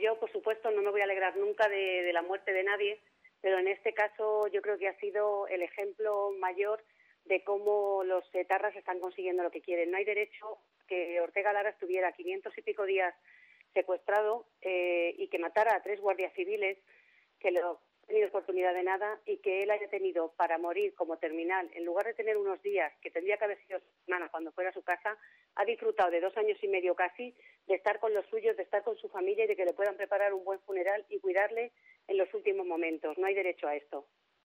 yo, por supuesto, no me voy a alegrar nunca de la muerte de nadie, pero en este caso yo creo que ha sido el ejemplo mayor de cómo los etarras están consiguiendo lo que quieren. No hay derecho que Ortega Lara estuviera 500 y pico días secuestrado y que matara a 3 guardias civiles, que no ha tenido oportunidad de nada, y que él haya tenido para morir como terminal, en lugar de tener unos días que tendría que haber sido semana cuando fuera a su casa, ha disfrutado de 2 años y medio casi de estar con los suyos, de estar con su familia y de que le puedan preparar un buen funeral y cuidarle en los últimos momentos. No hay derecho a esto.